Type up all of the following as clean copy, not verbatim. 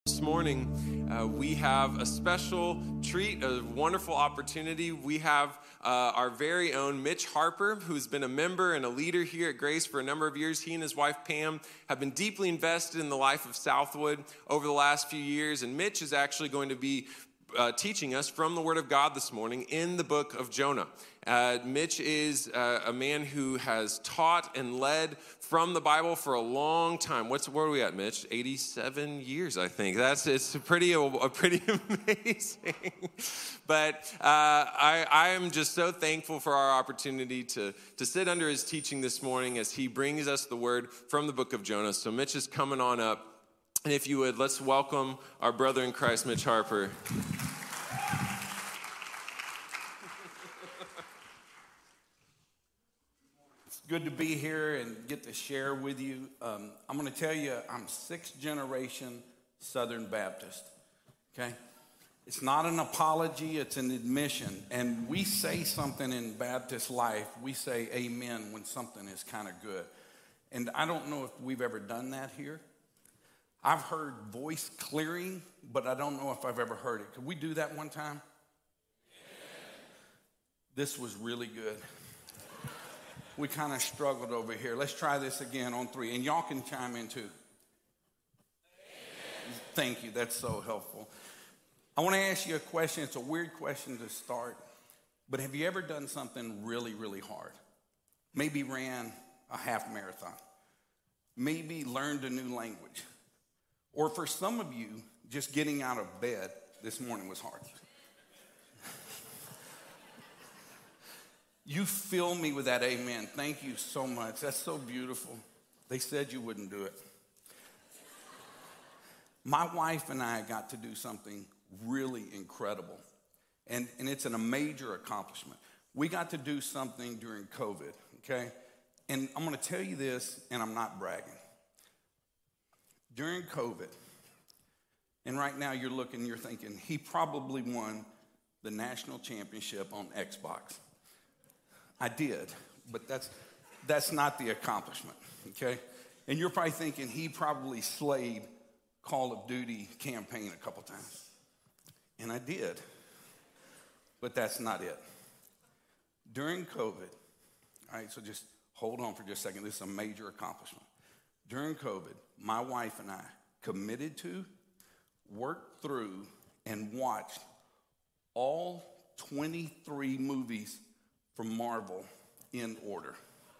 This morning, we have a special treat, a wonderful opportunity. We have our very own Mitch Harper, who's been a member and a leader here at Grace for a number of years. He and his wife, Pam, have been deeply invested in the life of Southwood over the last few years, and Mitch is actually going to be teaching us from the Word of God this morning in the book of Jonah. Mitch is a man who has taught and led from the Bible for a long time. Where are we at, Mitch? 87 years, I think. It's pretty amazing. But I am just so thankful for our opportunity to sit under his teaching this morning as he brings us the Word from the book of Jonah. So Mitch is coming on up. And if you would, let's welcome our brother in Christ, Mitch Harper. It's good to be here and get to share with you. I'm going to tell you, I'm sixth generation Southern Baptist, okay? It's not an apology, it's an admission. And we say something in Baptist life, we say amen when something is kind of good. And I don't know if we've ever done that here. I've heard voice clearing, but I don't know if I've ever heard it. Could we do that one time? This was really good. We kind of struggled over here. Let's try this again on 3. And y'all can chime in too. Thank you. That's so helpful. I want to ask you a question. It's a weird question to start. But have you ever done something really, really hard? Maybe ran a half marathon. Maybe learned a new language. Or for some of you, just getting out of bed this morning was hard. You fill me with that amen. Thank you so much. That's so beautiful. They said you wouldn't do it. My wife and I got to do something really incredible. And it's a major accomplishment. We got to do something during COVID, okay? And I'm going to tell you this, and I'm not bragging. During COVID, and right now you're thinking, he probably won the national championship on Xbox. I did, but that's not the accomplishment, okay? And you're probably thinking he probably slayed Call of Duty campaign a couple times. And I did, but that's not it. During COVID, all right, so just hold on for just a second. This is a major accomplishment. During COVID, my wife and I committed to, worked through, and watched all 23 movies from Marvel in order.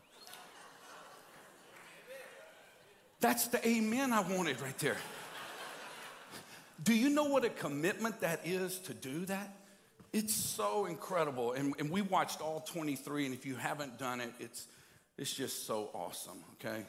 That's the amen I wanted right there. Do you know what a commitment that is to do that? It's so incredible. And we watched all 23, and if you haven't done it, it's just so awesome, okay?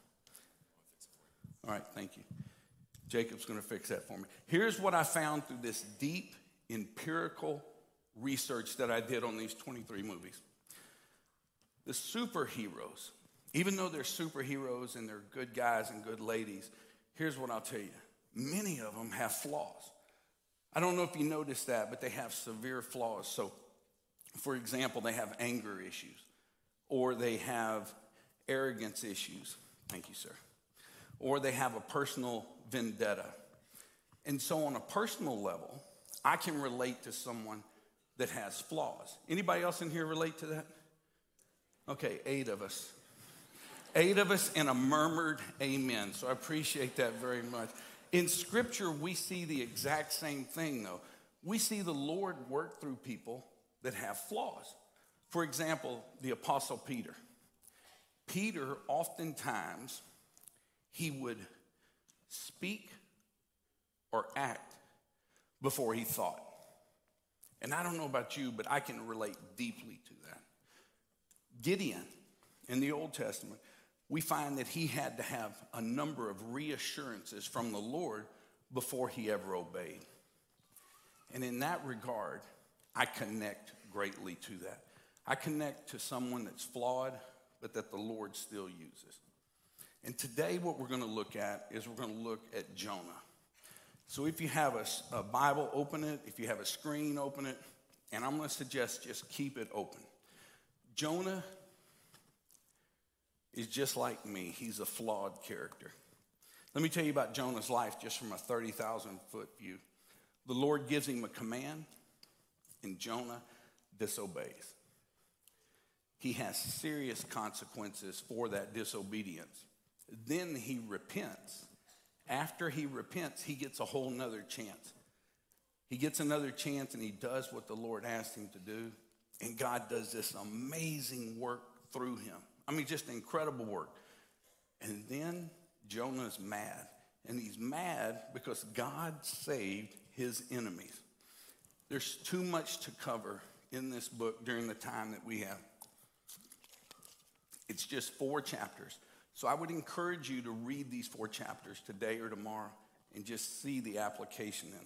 All right, thank you. Jacob's going to fix that for me. Here's what I found through this deep empirical research that I did on these 23 movies. The superheroes, even though they're superheroes and they're good guys and good ladies, here's what I'll tell you. Many of them have flaws. I don't know if you noticed that, but they have severe flaws. So, for example, they have anger issues, or they have arrogance issues. Thank you, sir. Or they have a personal vendetta. And so on a personal level, I can relate to someone that has flaws. Anybody else in here relate to that? Okay, 8 of us. 8 of us and a murmured amen. So I appreciate that very much. In Scripture, we see the exact same thing, though. We see the Lord work through people that have flaws. For example, the Apostle Peter. Peter, oftentimes, he would speak or act before he thought. And I don't know about you, but I can relate deeply to that. Gideon, in the Old Testament, we find that he had to have a number of reassurances from the Lord before he ever obeyed. And in that regard, I connect greatly to that. I connect to someone that's flawed, but that the Lord still uses. And today what we're going to look at is we're going to look at Jonah. So if you have a Bible, open it. If you have a screen, open it. And I'm going to suggest just keep it open. Jonah is just like me. He's a flawed character. Let me tell you about Jonah's life just from a 30,000-foot view. The Lord gives him a command, and Jonah disobeys. He has serious consequences for that disobedience. Then he repents. After he repents, he gets a whole nother chance. He gets another chance and he does what the Lord asked him to do. And God does this amazing work through him. I mean, just incredible work. And then Jonah's mad. And he's mad because God saved his enemies. There's too much to cover in this book during the time that we have. It's just 4 chapters. So I would encourage you to read these 4 chapters today or tomorrow and just see the application in them.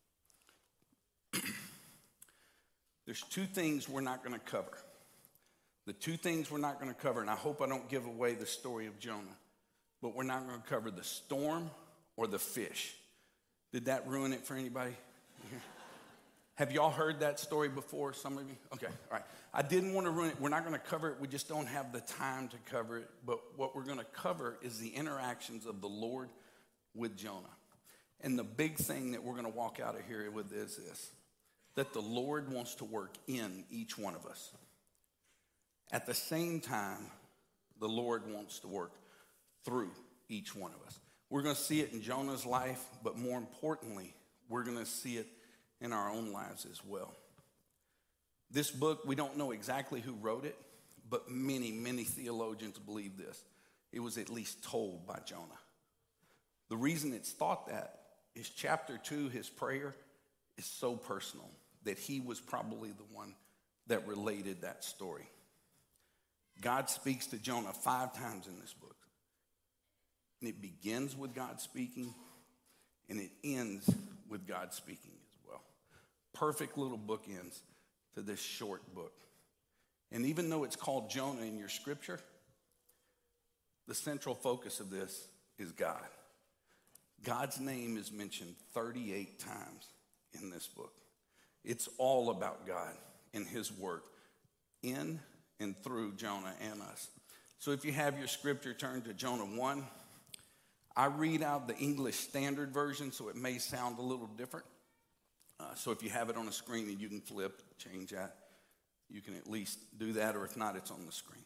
There's 2 things we're not going to cover. The 2 things we're not going to cover, and I hope I don't give away the story of Jonah, but we're not going to cover the storm or the fish. Did that ruin it for anybody? Have y'all heard that story before, some of you? Okay, all right. I didn't want to ruin it. We're not going to cover it. We just don't have the time to cover it. But what we're going to cover is the interactions of the Lord with Jonah. And the big thing that we're going to walk out of here with is this, that the Lord wants to work in each one of us. At the same time, the Lord wants to work through each one of us. We're going to see it in Jonah's life, but more importantly, we're going to see it in our own lives as well. This book, we don't know exactly who wrote it, but many, many theologians believe this. It was at least told by Jonah. The reason it's thought that is chapter 2, his prayer, is so personal that he was probably the one that related that story. God speaks to Jonah 5 times in this book. And it begins with God speaking, and it ends with God speaking as well. Perfect little bookends to this short book. And even though it's called Jonah in your scripture, the central focus of this is God. God's name is mentioned 38 times in this book. It's all about God and his work in and through Jonah and us. So if you have your scripture, turn to Jonah 1. I read out the English Standard Version, so it may sound a little different. So if you have it on the screen and you can flip, change that, you can at least do that, or if not, it's on the screen.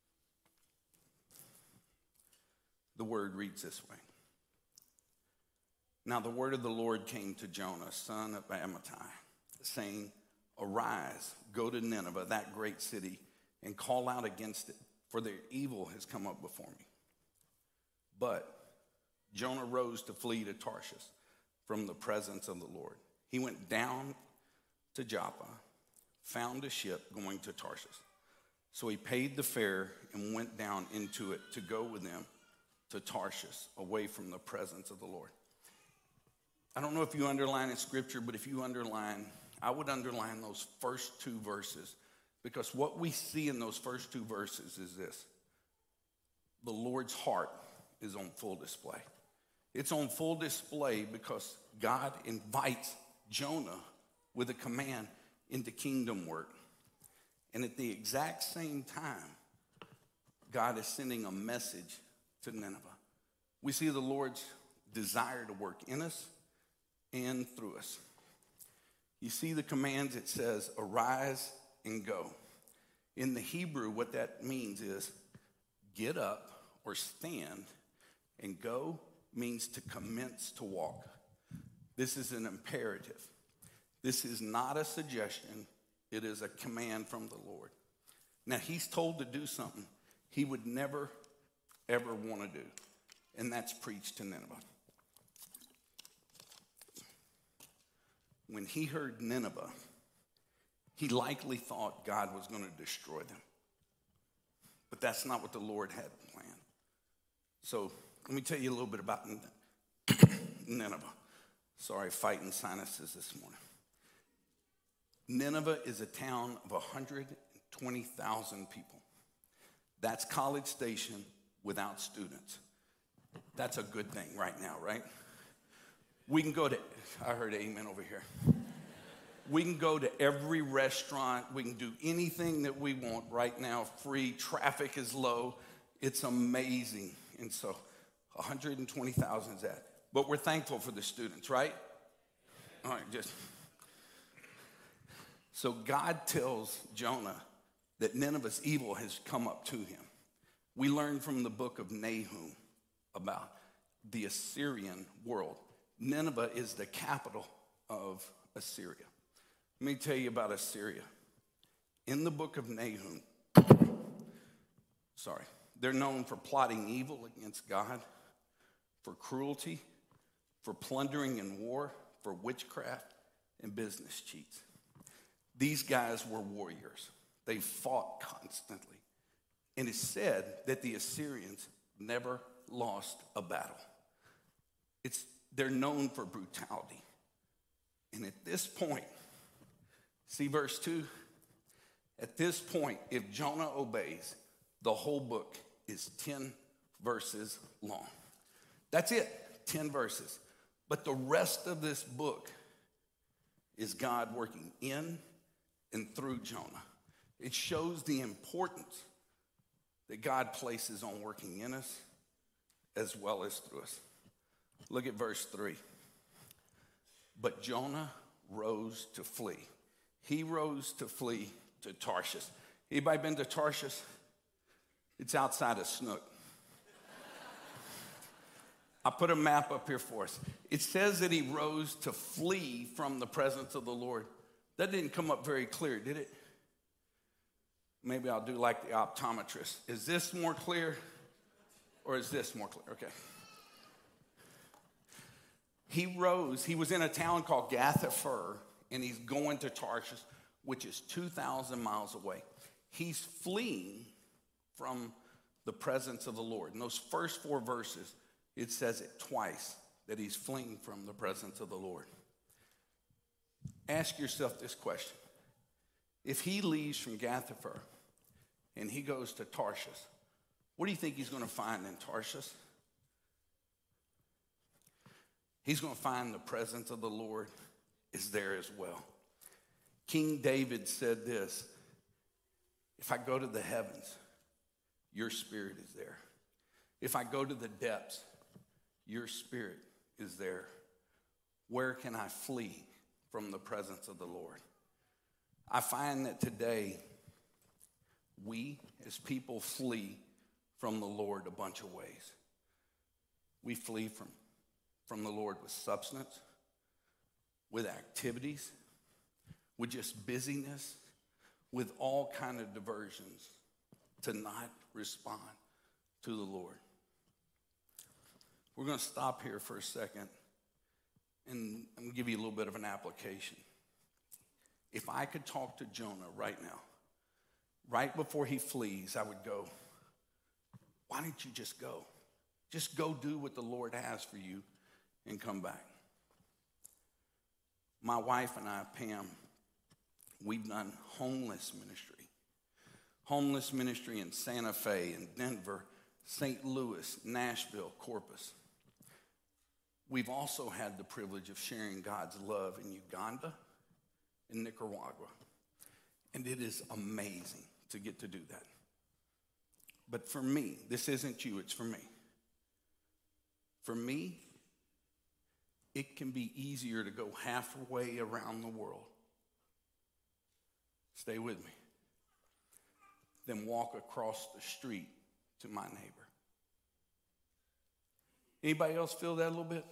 The word reads this way. Now the word of the Lord came to Jonah, son of Amittai, saying, arise, go to Nineveh, that great city, and call out against it, for their evil has come up before me. But Jonah rose to flee to Tarshish from the presence of the Lord. He went down to Joppa, found a ship going to Tarshish. So he paid the fare and went down into it to go with them to Tarshish, away from the presence of the Lord. I don't know if you underline in scripture, but if you underline, I would underline those first 2 verses, because what we see in those first 2 verses is this. The Lord's heart is on full display. It's on full display because God invites Jonah with a command into kingdom work. And at the exact same time, God is sending a message to Nineveh. We see the Lord's desire to work in us and through us. You see the commands, it says, arise and go. In the Hebrew, what that means is get up or stand, and go means to commence to walk. This is an imperative. This is not a suggestion. It is a command from the Lord. Now, he's told to do something he would never, ever want to do, and that's preach to Nineveh. When he heard Nineveh, he likely thought God was going to destroy them. But that's not what the Lord had planned. So let me tell you a little bit about Nineveh. Sorry, fighting sinuses this morning. Nineveh is a town of 120,000 people. That's College Station without students. That's a good thing right now, right? We can go to, I heard amen over here. We can go to every restaurant. We can do anything that we want right now, free. Traffic is low. It's amazing. And so 120,000 is that. But we're thankful for the students, right? All right, so God tells Jonah that Nineveh's evil has come up to him. We learn from the book of Nahum about the Assyrian world. Nineveh is the capital of Assyria. Let me tell you about Assyria. In the book of Nahum, they're known for plotting evil against God, for cruelty, for plundering and war, for witchcraft and business cheats. These guys were warriors. They fought constantly. And it's said that the Assyrians never lost a battle. They're known for brutality. And at this point, see verse 2? At this point, if Jonah obeys, the whole book is 10 verses long. That's it, 10 verses. But the rest of this book is God working in and through Jonah. It shows the importance that God places on working in us as well as through us. Look at verse 3. But Jonah rose to flee. He rose to flee to Tarshish. Anybody been to Tarshish? It's outside of Snook. I put a map up here for us. It says that he rose to flee from the presence of the Lord. That didn't come up very clear, did it? Maybe I'll do like the optometrist. Is this more clear or is this more clear? Okay. He rose. He was in a town called Gath-hepher, and he's going to Tarshish, which is 2,000 miles away. He's fleeing from the presence of the Lord. In those first 4 verses, it says it twice, that he's fleeing from the presence of the Lord. Ask yourself this question. If he leaves from Gath-hepher and he goes to Tarshish, what do you think he's going to find in Tarshish? He's going to find the presence of the Lord is there as well. King David said this, if I go to the heavens, your spirit is there. If I go to the depths, your spirit is there. Where can I flee from the presence of the Lord? I find that today, we as people flee from the Lord a bunch of ways. We flee from the Lord with substance, with activities, with just busyness, with all kind of diversions to not respond to the Lord. We're going to stop here for a second and I'm going to give you a little bit of an application. If I could talk to Jonah right now, right before he flees, I would go, why don't you just go? Just go do what the Lord has for you and come back. My wife and I, Pam, we've done homeless ministry in Santa Fe, in Denver, St. Louis, Nashville, Corpus. We've also had the privilege of sharing God's love in Uganda and Nicaragua. And it is amazing to get to do that. But for me, this isn't you, it's for me. For me, it can be easier to go halfway around the world. Stay with me. Than walk across the street to my neighbor. Anybody else feel that a little bit?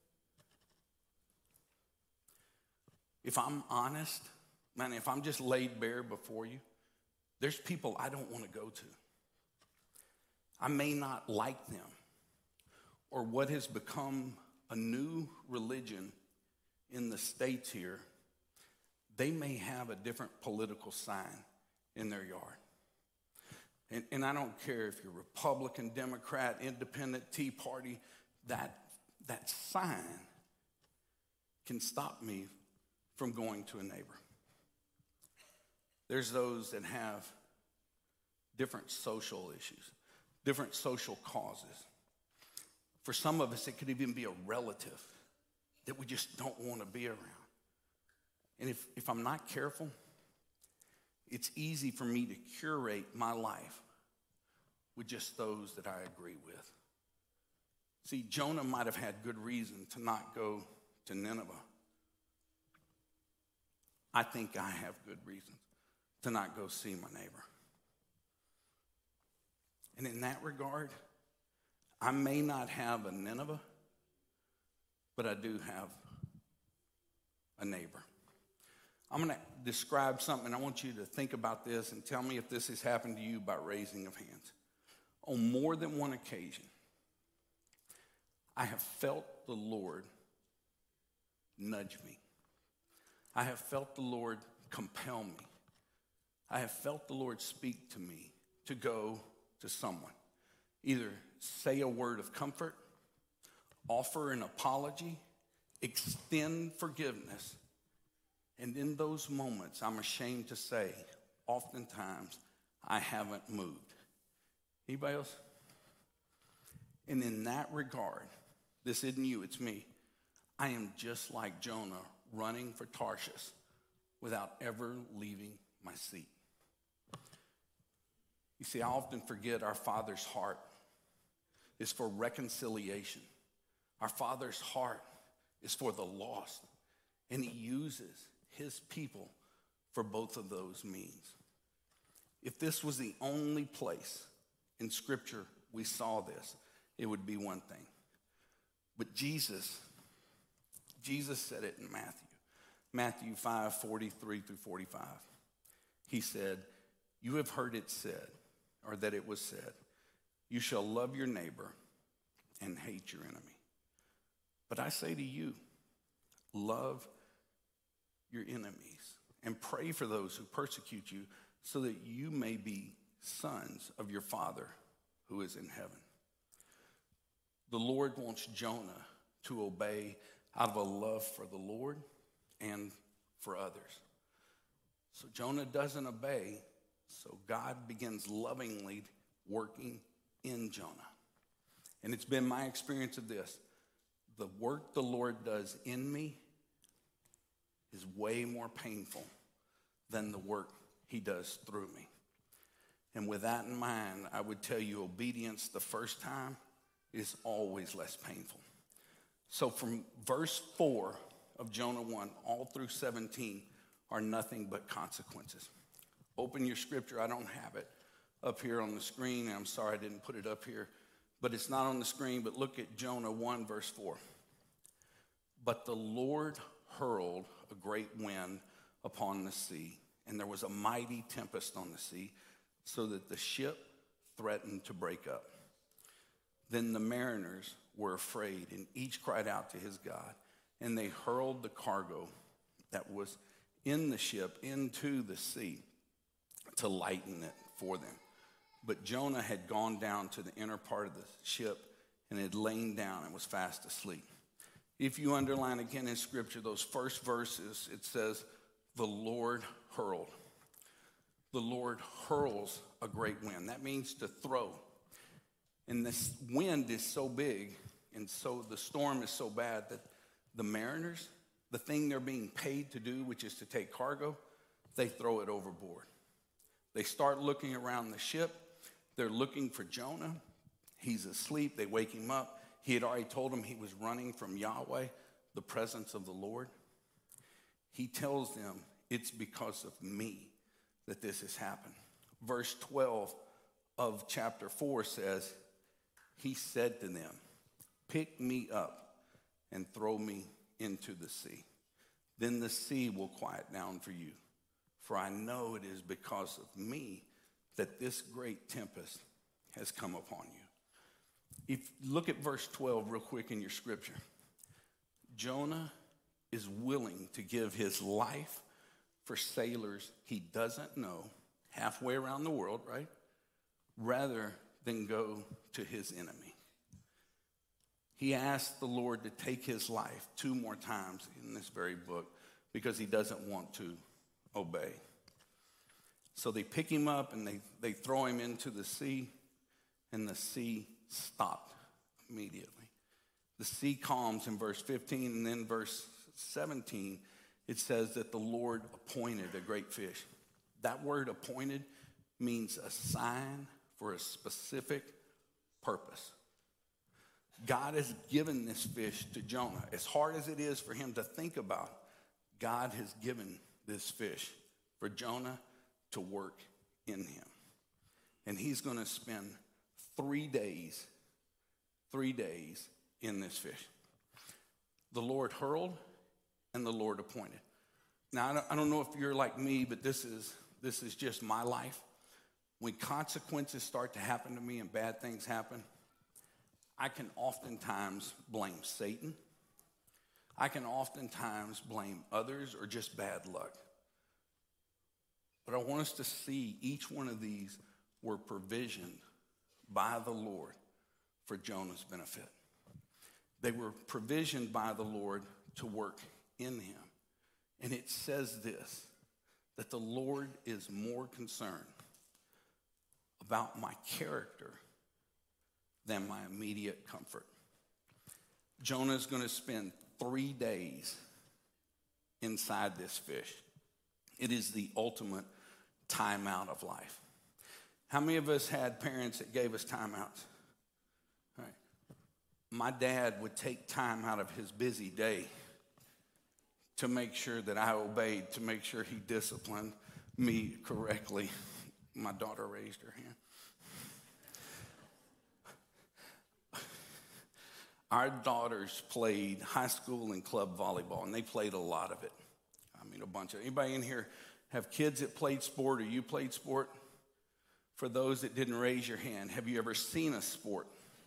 If I'm honest, man, if I'm just laid bare before you, there's people I don't want to go to. I may not like them, or what has become a new religion in the States here, they may have a different political sign in their yard. And I don't care if you're Republican, Democrat, Independent, Tea Party, that sign can stop me from going to a neighbor. There's those that have different social issues, different social causes. For some of us, it could even be a relative that we just don't want to be around. And if I'm not careful, it's easy for me to curate my life with just those that I agree with. See, Jonah might have had good reason to not go to Nineveh. I think I have good reasons to not go see my neighbor. And in that regard, I may not have a Nineveh, but I do have a neighbor. I'm going to describe something. I want you to think about this and tell me if this has happened to you by raising of hands. On more than one occasion, I have felt the Lord nudge me. I have felt the Lord compel me. I have felt the Lord speak to me to go to someone. Either say a word of comfort, offer an apology, extend forgiveness. And in those moments, I'm ashamed to say, oftentimes, I haven't moved. Anybody else? And in that regard, this isn't you, it's me. I am just like Jonah running for Tarshish without ever leaving my seat. You see, I often forget our Father's heart is for reconciliation. Our Father's heart is for the lost, and he uses his people for both of those means. If this was the only place in Scripture we saw this, it would be one thing. But Jesus said it in Matthew 5:43 through 45. He said, "You have heard it said, or that it was said, you shall love your neighbor and hate your enemy. But I say to you, love your enemies and pray for those who persecute you, so that you may be sons of your Father who is in heaven." The Lord wants Jonah to obey out of a love for the Lord and for others. So Jonah doesn't obey, so God begins lovingly working in Jonah. And it's been my experience of this. The work the Lord does in me is way more painful than the work he does through me. And with that in mind, I would tell you obedience the first time is always less painful. So from verse 4 of Jonah 1 all through 17 are nothing but consequences. Open your scripture. I don't have it up here on the screen. I'm sorry I didn't put it up here. But it's not on the screen, but look at Jonah 1 verse 4. But the Lord hurled a great wind upon the sea, and there was a mighty tempest on the sea, so that the ship threatened to break up. Then the mariners were afraid, and each cried out to his God, and they hurled the cargo that was in the ship into the sea to lighten it for them. But Jonah had gone down to the inner part of the ship and had lain down and was fast asleep. If you underline again in Scripture, those first verses, it says, the Lord hurled. The Lord hurls a great wind. That means to throw. And this wind is so big, and so the storm is so bad that the mariners, the thing they're being paid to do, which is to take cargo, they throw it overboard. They start looking around the ship. They're looking for Jonah. He's asleep. They wake him up. He had already told them he was running from Yahweh, the presence of the Lord. He tells them, it's because of me that this has happened. Verse 12 of chapter 4 says, he said to them, pick me up and throw me into the sea. Then the sea will quiet down for you. For I know it is because of me that this great tempest has come upon you. If you look at verse 12 real quick in your scripture, Jonah is willing to give his life for sailors he doesn't know halfway around the world, right? Rather than go to his enemy. He asked the Lord to take his life 2 more times in this very book because he doesn't want to obey. So they pick him up and they throw him into the sea, and the sea stopped immediately. The sea calms in verse 15, and then verse 17, it says that the Lord appointed a great fish. That word appointed means a sign for a specific purpose. God has given this fish to Jonah. As hard as it is for him to think about, God has given this fish for Jonah to work in him. And he's going to spend 3 days in this fish. The Lord hurled and the Lord appointed. Now, I don't know if you're like me, but this is just my life. When consequences start to happen to me and bad things happen, I can oftentimes blame Satan. I can oftentimes blame others or just bad luck. But I want us to see each one of these were provisioned by the Lord for Jonah's benefit. They were provisioned by the Lord to work in him. And it says this, that the Lord is more concerned about my character than my immediate comfort. Jonah's going to spend 3 days inside this fish. It is the ultimate timeout of life. How many of us had parents that gave us timeouts? All right. My dad would take time out of his busy day to make sure that I obeyed, to make sure he disciplined me correctly. My daughter raised her hand. Our daughters played high school and club volleyball, and they played a lot of it. I mean, a bunch of, anybody in here have kids that played sport or you played sport? For those that didn't raise your hand, have you ever seen a sport?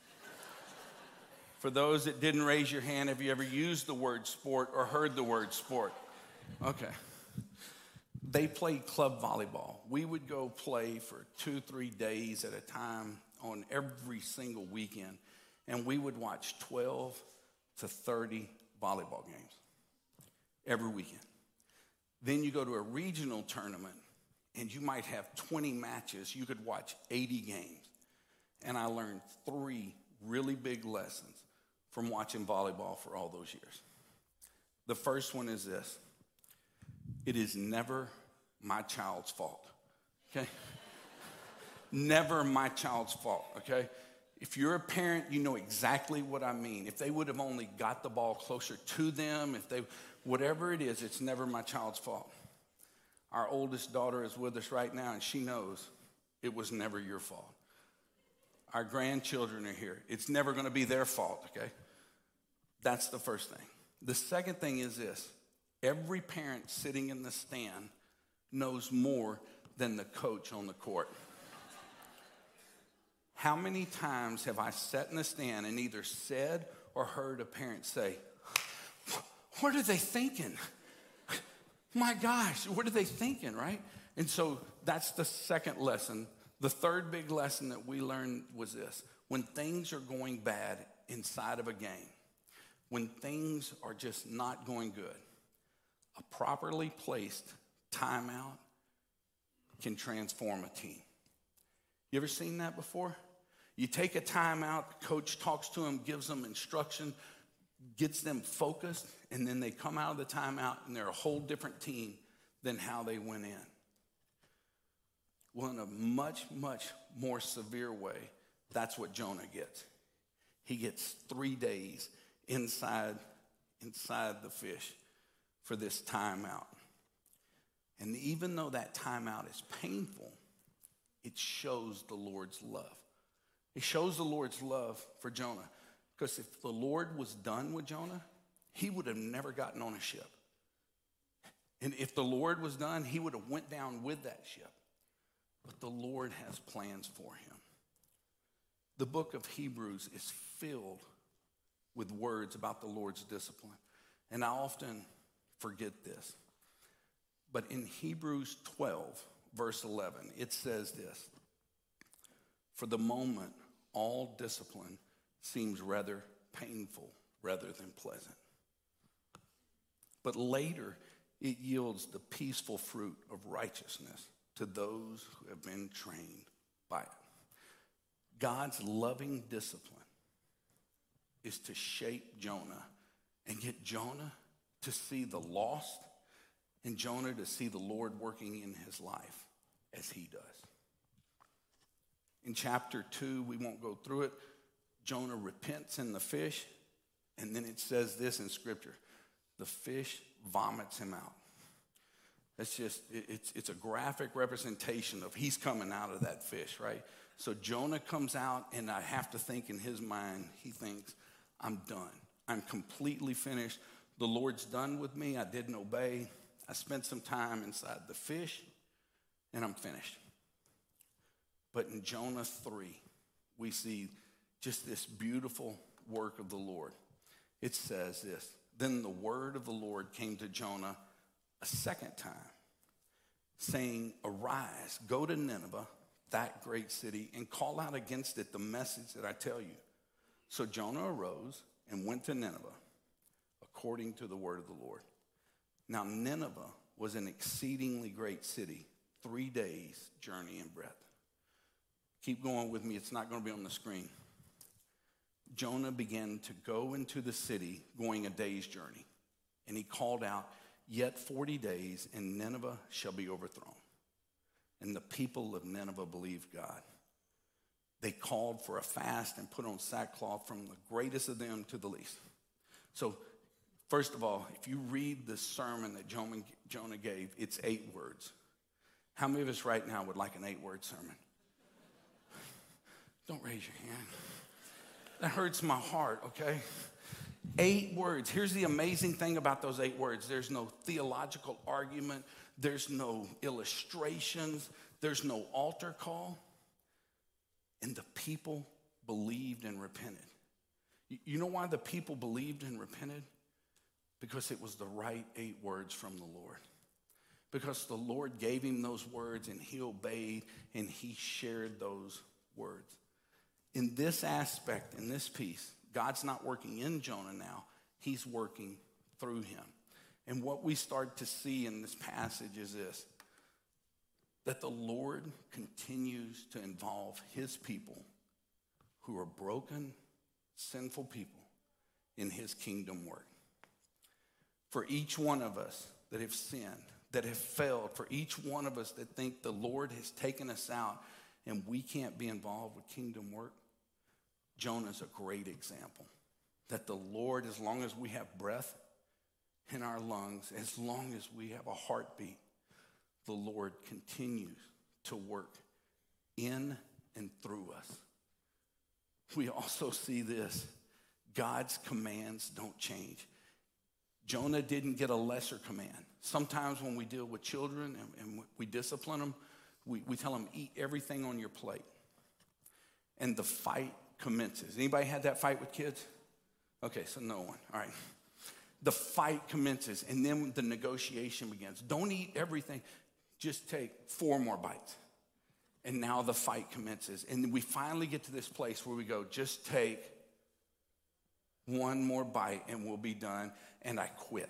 For those that didn't raise your hand, have you ever used the word sport or heard the word sport? Okay. They played club volleyball. We would go play for 2-3 days at a time on every single weekend, and we would watch 12 to 30 volleyball games every weekend. Then you go to a regional tournament, and you might have 20 matches. You could watch 80 games. And I learned 3 really big lessons from watching volleyball for all those years. The first one is this: it is never my child's fault, okay? Never my child's fault, okay? If you're a parent, you know exactly what I mean. If they would have only got the ball closer to them, whatever it is, it's never my child's fault. Our oldest daughter is with us right now, and she knows it was never your fault. Our grandchildren are here. It's never going to be their fault, okay? That's the first thing. The second thing is this: every parent sitting in the stand knows more than the coach on the court. How many times have I sat in the stand and either said or heard a parent say, "What are they thinking? My gosh, what are they thinking," right? And so that's the second lesson. The third big lesson that we learned was this: when things are going bad inside of a game, when things are just not going good, a properly placed timeout can transform a team. You ever seen that before? You take a timeout, the coach talks to them, gives them instruction, gets them focused, and then they come out of the timeout and they're a whole different team than how they went in. Well, in a much, much more severe way, that's what Jonah gets. He gets 3 days inside the fish for this timeout. And even though that timeout is painful, it shows the Lord's love. It shows the Lord's love for Jonah. Because if the Lord was done with Jonah, he would have never gotten on a ship. And if the Lord was done, he would have went down with that ship. But the Lord has plans for him. The book of Hebrews is filled with words about the Lord's discipline. And I often forget this. But in Hebrews 12, verse 11, it says this: for the moment, all discipline seems rather painful rather than pleasant. But later, it yields the peaceful fruit of righteousness to those who have been trained by it. God's loving discipline is to shape Jonah and get Jonah to see the lost and Jonah to see the Lord working in his life as he does. In chapter 2, we won't go through it, Jonah repents in the fish, and then it says this in Scripture: the fish vomits him out. That's just, it's a graphic representation of he's coming out of that fish, right? So Jonah comes out, and I have to think in his mind, he thinks, I'm done. I'm completely finished. The Lord's done with me. I didn't obey. I spent some time inside the fish, and I'm finished. But in Jonah 3, we see just this beautiful work of the Lord. It says this: then the word of the Lord came to Jonah a second time, saying, arise, go to Nineveh, that great city, and call out against it the message that I tell you. So Jonah arose and went to Nineveh, according to the word of the Lord. Now Nineveh was an exceedingly great city, 3 days' journey in breadth. Keep going with me. It's not going to be on the screen. Jonah began to go into the city, going a day's journey. And he called out, yet 40 days, and Nineveh shall be overthrown. And the people of Nineveh believed God. They called for a fast and put on sackcloth, from the greatest of them to the least. So, first of all, if you read the sermon that Jonah gave, it's 8 words. How many of us right now would like an 8-word sermon? Don't raise your hand. That hurts my heart, okay? 8 words. Here's the amazing thing about those 8 words. There's no theological argument. There's no illustrations. There's no altar call. And the people believed and repented. You know why the people believed and repented? Because it was the right 8 words from the Lord. Because the Lord gave him those words, and he obeyed, and he shared those words. In this aspect, in this piece, God's not working in Jonah now. He's working through him. And what we start to see in this passage is this: that the Lord continues to involve his people, who are broken, sinful people, in his kingdom work. For each one of us that have sinned, that have failed, for each one of us that think the Lord has taken us out and we can't be involved with kingdom work, Jonah's a great example. That the Lord, as long as we have breath in our lungs, as long as we have a heartbeat, the Lord continues to work in and through us. We also see this: God's commands don't change. Jonah didn't get a lesser command. Sometimes when we deal with children and we discipline them, we tell them, eat everything on your plate. And the fight commences. Anybody had that fight with kids? Okay, so no one. All right. The fight commences, and then the negotiation begins. Don't eat everything. Just take 4 more bites. And now the fight commences. And we finally get to this place where we go, just take 1 more bite and we'll be done. And I quit.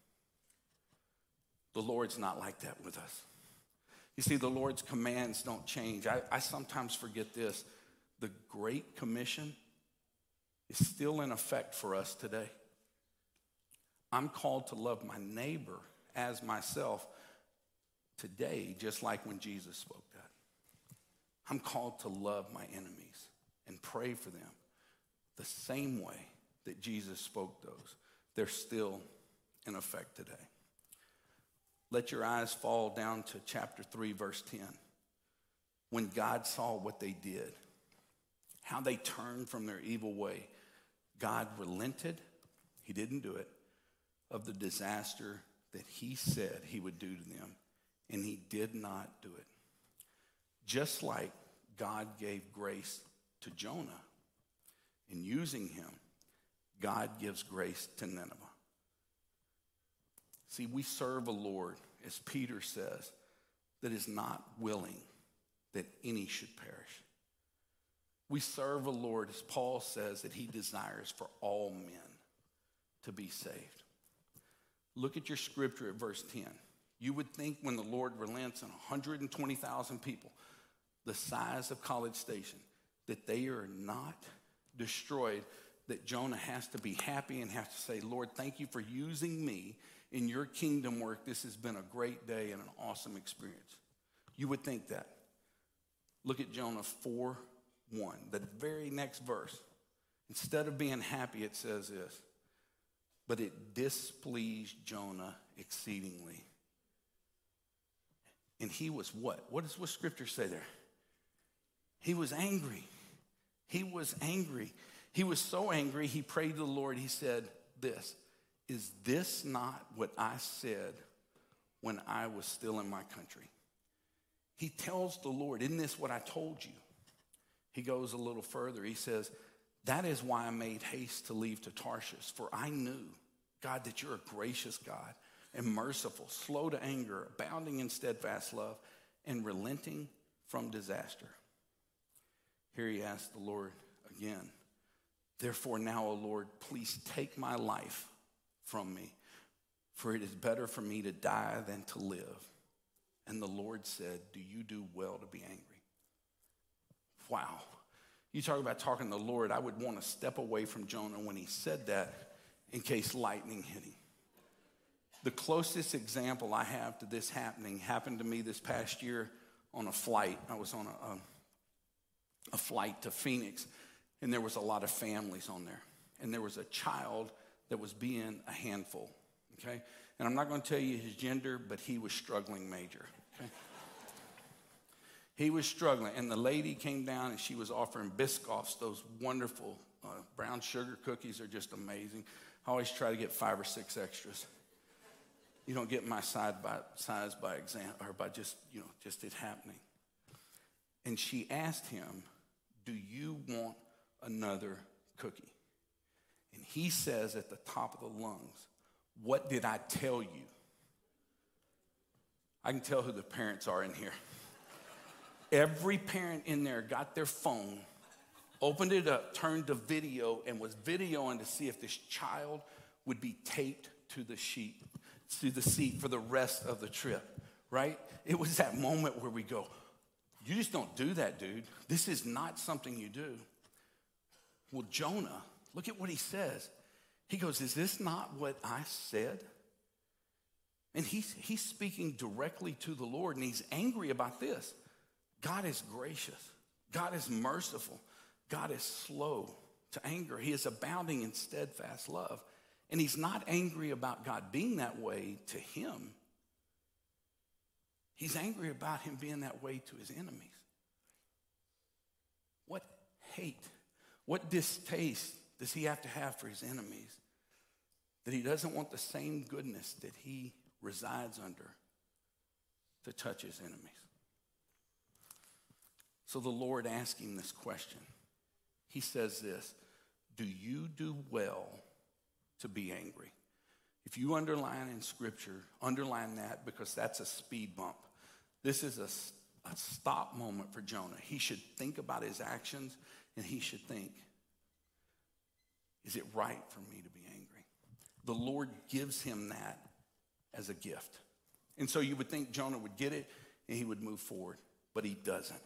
The Lord's not like that with us. You see, the Lord's commands don't change. I sometimes forget this. The Great Commission is still in effect for us today. I'm called to love my neighbor as myself today, just like when Jesus spoke that. I'm called to love my enemies and pray for them the same way that Jesus spoke those. They're still in effect today. Let your eyes fall down to chapter 3, verse 10. When God saw what they did, how they turned from their evil way, God relented, he didn't do it, of the disaster that he said he would do to them, and he did not do it. Just like God gave grace to Jonah in using him, God gives grace to Nineveh. See, we serve a Lord, as Peter says, that is not willing that any should perish. We serve a Lord, as Paul says, that he desires for all men to be saved. Look at your scripture at verse 10. You would think when the Lord relents on 120,000 people, the size of College Station, that they are not destroyed, that Jonah has to be happy and has to say, Lord, thank you for using me in your kingdom work. This has been a great day and an awesome experience. You would think that. Look at Jonah 4:1, the very next verse. Instead of being happy, it says this, but it displeased Jonah exceedingly. And he was what? What does Scripture say there? He was angry. He was angry. He was so angry, he prayed to the Lord. He said this, is this not what I said when I was still in my country? He tells the Lord, isn't this what I told you? He goes a little further. He says, that is why I made haste to leave to Tarshish, for I knew, God, that you're a gracious God and merciful, slow to anger, abounding in steadfast love, and relenting from disaster. Here he asked the Lord again, therefore now, O Lord, please take my life from me, for it is better for me to die than to live. And the Lord said, do you do well to be angry? Wow. You talk about talking to the Lord, I would want to step away from Jonah when he said that in case lightning hit him. The closest example I have to this happened to me this past year on a flight. I was on a flight to Phoenix, and there was a lot of families on there. And there was a child that was being a handful, okay? And I'm not going to tell you his gender, but he was struggling major, okay? He was struggling, and the lady came down, and she was offering Biscoffs, those wonderful brown sugar cookies are just amazing. I always try to get 5 or 6 extras. You don't get my size by exam or by just it happening. And she asked him, do you want another cookie? And he says at the top of the lungs, what did I tell you? I can tell who the parents are in here. Every parent in there got their phone, opened it up, turned to video, and was videoing to see if this child would be taped to the seat for the rest of the trip, right? It was that moment where we go, you just don't do that, dude. This is not something you do. Well, Jonah, look at what he says. He goes, is this not what I said? And he's speaking directly to the Lord, and he's angry about this. God is gracious. God is merciful. God is slow to anger. He is abounding in steadfast love. And he's not angry about God being that way to him. He's angry about him being that way to his enemies. What hate, what distaste does he have to have for his enemies that he doesn't want the same goodness that he resides under to touch his enemies? So the Lord asked him this question. He says this, do you do well to be angry? If you underline in Scripture, underline that because that's a speed bump. This is a stop moment for Jonah. He should think about his actions, and he should think, is it right for me to be angry? The Lord gives him that as a gift. And so you would think Jonah would get it and he would move forward, but he doesn't.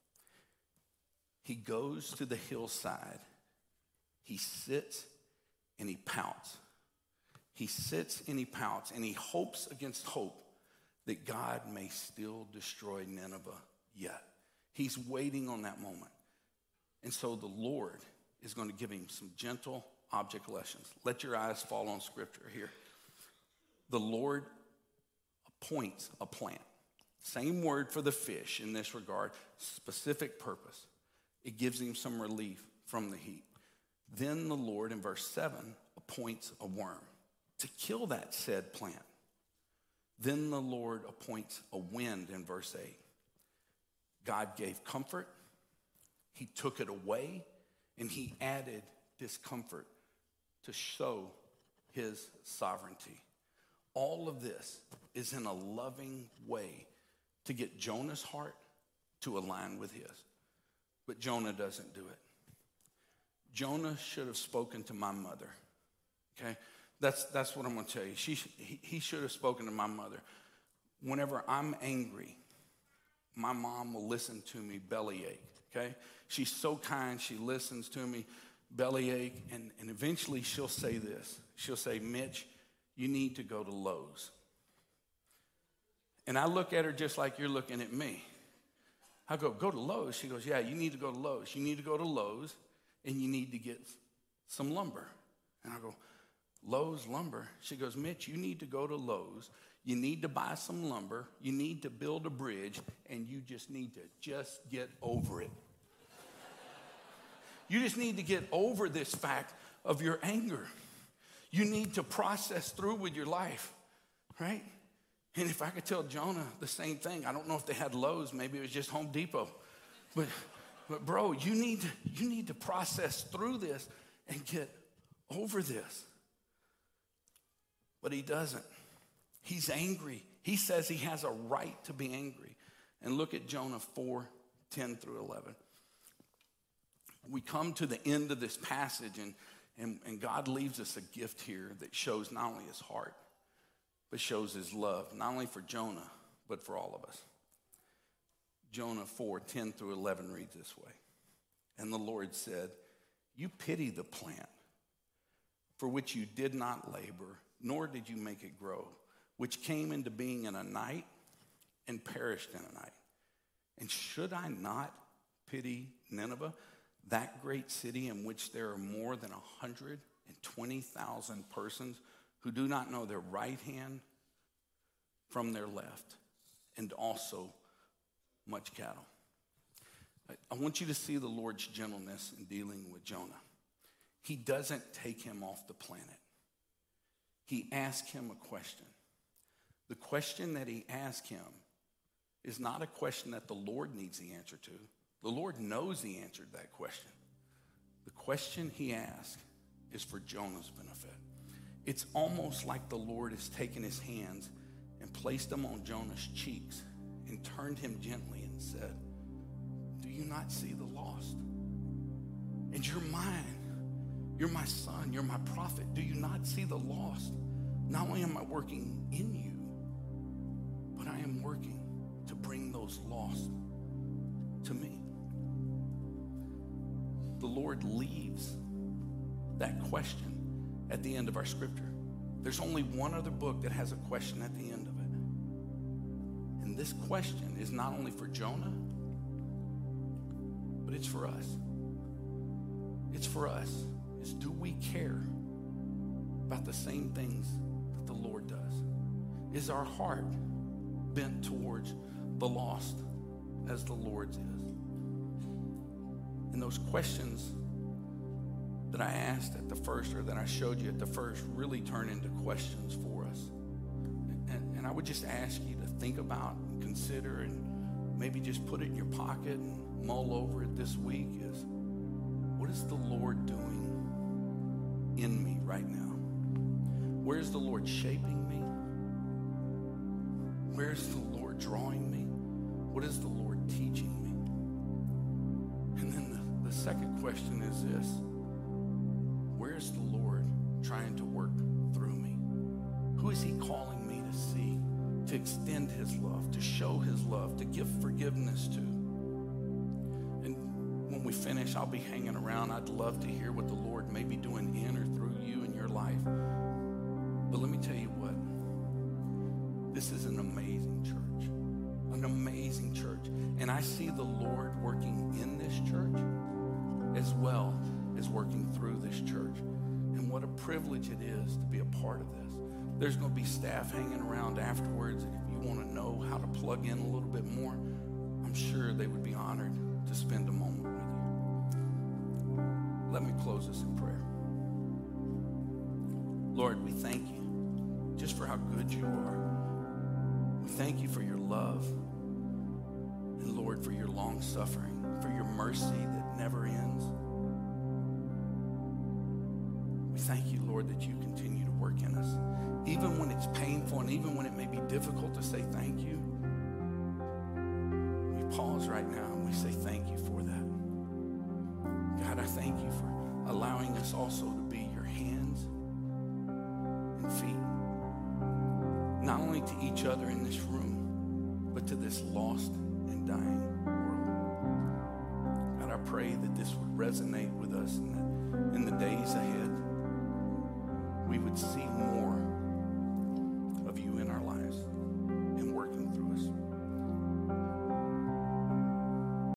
He goes to the hillside. He sits and he pouts. He sits and he pouts, and he hopes against hope that God may still destroy Nineveh yet. He's waiting on that moment. And so the Lord is going to give him some gentle object lessons. Let your eyes fall on Scripture here. The Lord appoints a plant. Same word for the fish in this regard, specific purpose. It gives him some relief from the heat. Then the Lord, in verse 7, appoints a worm to kill that said plant. Then the Lord appoints a wind in verse 8. God gave comfort, he took it away, and he added discomfort to show his sovereignty. All of this is in a loving way to get Jonah's heart to align with his. But Jonah doesn't do it. Jonah should have spoken to my mother, okay? That's what I'm going to tell you. He should have spoken to my mother. Whenever I'm angry, my mom will listen to me bellyache, okay? She's so kind. She listens to me bellyache, and eventually she'll say this. She'll say, Mitch, you need to go to Lowe's. And I look at her just like you're looking at me. I go to Lowe's. She goes, yeah, you need to go to Lowe's. You need to go to Lowe's, and you need to get some lumber. And I go, Lowe's lumber? She goes, Mitch, you need to go to Lowe's. You need to buy some lumber. You need to build a bridge, and you just need to just get over it. You just need to get over this fact of your anger. You need to process through with your life, right? And if I could tell Jonah the same thing, I don't know if they had Lowe's, maybe it was just Home Depot. But bro, you need to process through this and get over this. But he doesn't. He's angry. He says he has a right to be angry. And look at Jonah 4:10 through 11. We come to the end of this passage, and God leaves us a gift here that shows not only his heart, but shows his love, not only for Jonah, but for all of us. Jonah 4:10 through 11 reads this way. And the Lord said, you pity the plant for which you did not labor, nor did you make it grow, which came into being in a night and perished in a night. And should I not pity Nineveh, that great city in which there are more than 120,000 persons who do not know their right hand from their left, and also much cattle? I want you to see the Lord's gentleness in dealing with Jonah. He doesn't take him off the planet. He asks him a question. The question that he asked him is not a question that the Lord needs the answer to. The Lord knows the answer to that question. The question he asked is for Jonah's benefit. It's almost like the Lord has taken his hands and placed them on Jonah's cheeks and turned him gently and said, do you not see the lost? And you're mine. You're my son. You're my prophet. Do you not see the lost? Not only am I working in you, but I am working to bring those lost to me. The Lord leaves that question at the end of our scripture. There's only one other book that has a question at the end of it. And this question is not only for Jonah, but it's for us. It's for us. It's, do we care about the same things that the Lord does? Is our heart bent towards the lost as the Lord's is? And those questions that I asked at the first, or that I showed you at the first, really turn into questions for us. And I would just ask you to think about and consider, and maybe just put it in your pocket and mull over it this week, is, what is the Lord doing in me right now? Where's the Lord shaping me? Where's the Lord drawing me? What is the Lord teaching me? And then the second question is this: where's the Lord trying to work through me? Who is he calling me to see, to extend his love, to show his love, to give forgiveness to? And when we finish, I'll be hanging around. I'd love to hear what the Lord may be doing in or through you in your life. But let me tell you what, this is an amazing church, an amazing church. And I see the Lord working in this church as well as working through this church. And what a privilege it is to be a part of this. There's going to be staff hanging around afterwards. If you want to know how to plug in a little bit more, I'm sure they would be honored to spend a moment with you. Let me close this in prayer. Lord, we thank you just for how good you are. We thank you for your love. And Lord, for your long suffering, for your mercy that never ends. We thank you, Lord, that you continue to work in us. Even when it's painful and even when it may be difficult to say thank you, we pause right now and we say thank you for that. God, I thank you for allowing us also to be your hands and feet, not only to each other in this room, but to this lost and dying world. God, I pray that this would resonate with us, and that in the days ahead, we would see more of you in our lives.